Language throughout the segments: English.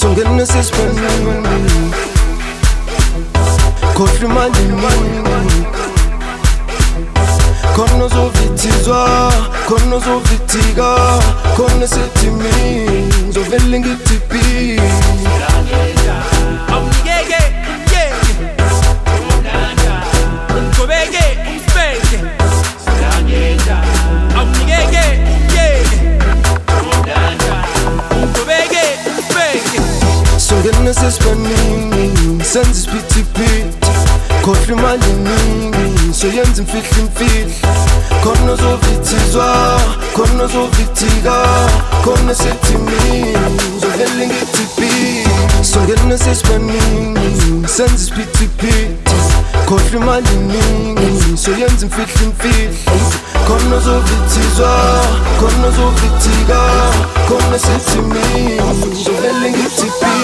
Songena sesiphanini khohlwa imalini khona uzovithizwa khona uzovitika khona sethimi ngizovele ngitipi awungeke ungqobeke umfeke awungeke ungqobeke umfeke songena sesiphanini senza isiphithiphithi khohlwa imalini soyenza imfihlo khona uzovithizwa khona uzovitika khona sethimi ngizovele ngitipi songena sesiphanini senza isiphithiphithi khohlwa imalini soyenza imfihlo khona uzovithizwa khona uzovitika khona sethimi ngizovele ngitipi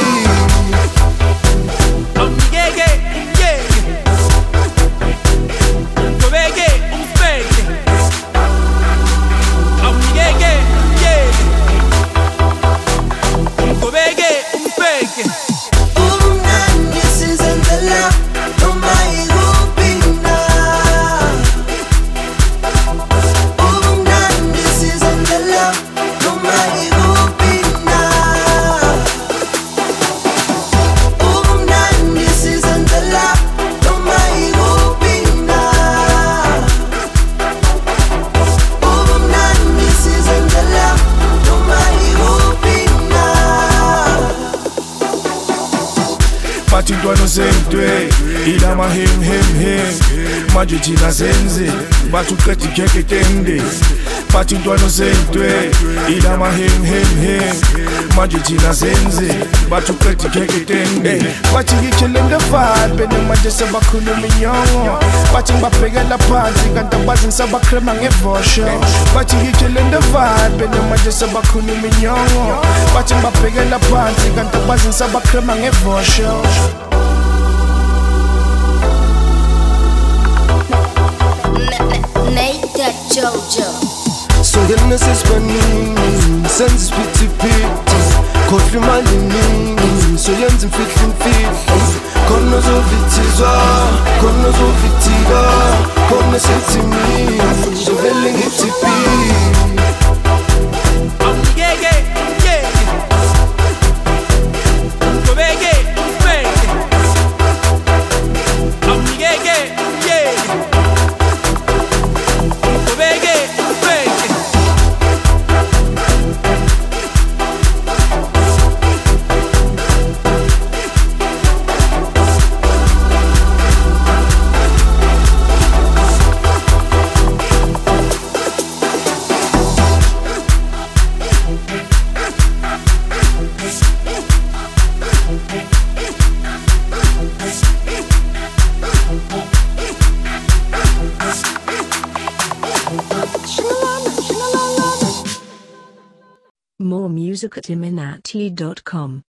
bathi intwana sentwe ilama hem manje thina senze bathi uqeda ikhekhe tende bathi intwana sentwe ilama hem manje thina senze bathi uqeda ikhekhe tende bathi ngikhele ndevale manje sebakhuluma inyongo bathi ngibabhekela phansi kanti abazi ngisabakrema ngevosho bathi ngikhele ndevale manje sebakhuluma inyongo bathi ngibabhekela phansi kanti abazi ngisabakrema ngevosho Jojo songena sesiphanini senza isiphithiphithi khohlwa imalini soyenza imfihlo khona uzovithizwa khona uzovitika khona sethimi ngizovele ngitipi More music at iminati.com.